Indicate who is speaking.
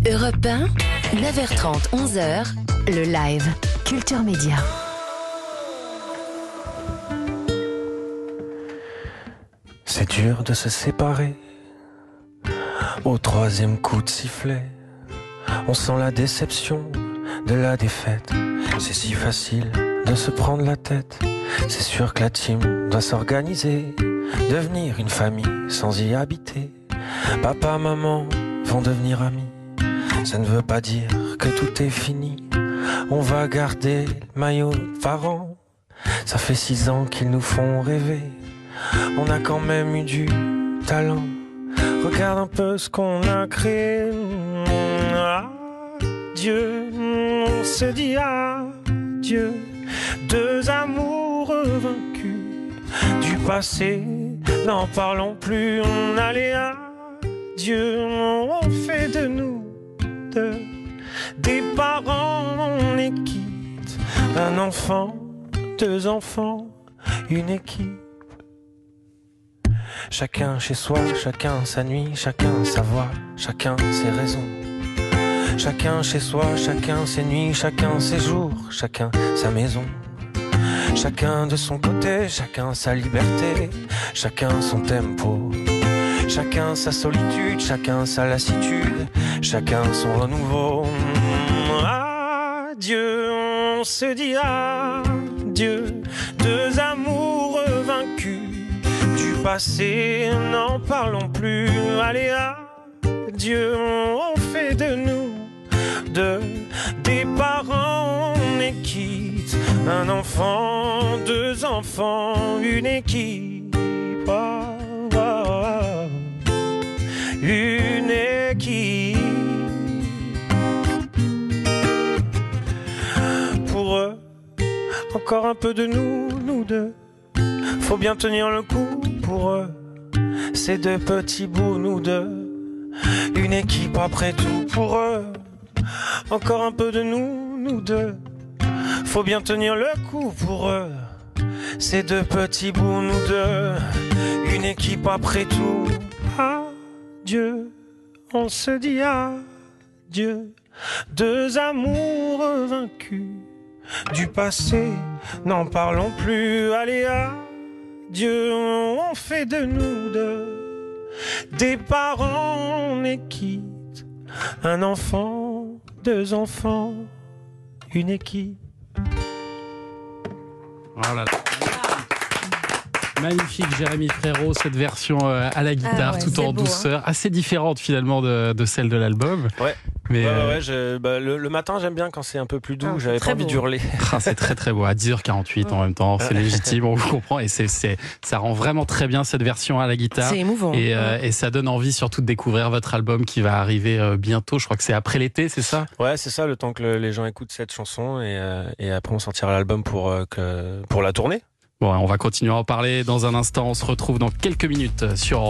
Speaker 1: Europe 1, 9h30, 11h, le live Culture Média.
Speaker 2: C'est dur de se séparer. Au troisième coup de sifflet, on sent la déception de la défaite. C'est si facile de se prendre la tête. C'est sûr que la team doit s'organiser, devenir une famille sans y habiter. Papa, maman vont devenir amis. Ça ne veut pas dire que tout est fini. On va garder le maillot de parents. Ça fait 6 ans qu'ils nous font rêver. On a quand même eu du talent. Regarde un peu ce qu'on a créé. Adieu, on se dit adieu. 2 amours vaincus du passé, n'en parlons plus. On allait adieu, on fait de nous des parents. On est quitte, un enfant, 2 enfants, une équipe. Chacun chez soi, chacun sa nuit, chacun sa voix, chacun ses raisons. Chacun chez soi, chacun ses nuits, chacun ses jours, chacun sa maison. Chacun de son côté, chacun sa liberté, chacun son tempo. Chacun sa solitude, chacun sa lassitude, chacun son renouveau. Adieu, on se dit adieu. 2 amours vaincus du passé, n'en parlons plus. Allez, adieu, on fait de nous des parents. On est quitte, un enfant, 2 enfants, une équipe. Une équipe. Pour eux, encore un peu de nous deux. Faut bien tenir le coup pour eux. Ces 2 petits bouts, nous deux. Une équipe après tout pour eux. Encore un peu de nous deux. Faut bien tenir le coup pour eux. Ces 2 petits bouts, nous deux. Une équipe après tout. Adieu, on se dit adieu. 2 amours vaincus du passé, n'en parlons plus. Allez, adieu, on fait de nous des parents. On est quitte, un enfant, 2 enfants, une équipe.
Speaker 3: Voilà. Magnifique, Jérémy Frérot, cette version à la guitare, tout en douceur, assez différente finalement de celle de l'album.
Speaker 2: Ouais.
Speaker 3: Mais
Speaker 2: le matin j'aime bien quand c'est un peu plus doux, j'avais pas envie d'hurler.
Speaker 3: C'est très très beau, à 10h48 en même temps, c'est légitime, on vous comprend, et ça rend vraiment très bien cette version à la guitare.
Speaker 4: C'est émouvant.
Speaker 3: Et ça donne envie surtout de découvrir votre album qui va arriver bientôt, je crois que c'est après l'été, c'est ça ?
Speaker 2: Ouais, c'est ça, le temps que les gens écoutent cette chanson, et après on sortira l'album pour la tournée.
Speaker 3: Bon, on va continuer à en parler dans un instant, on se retrouve dans quelques minutes sur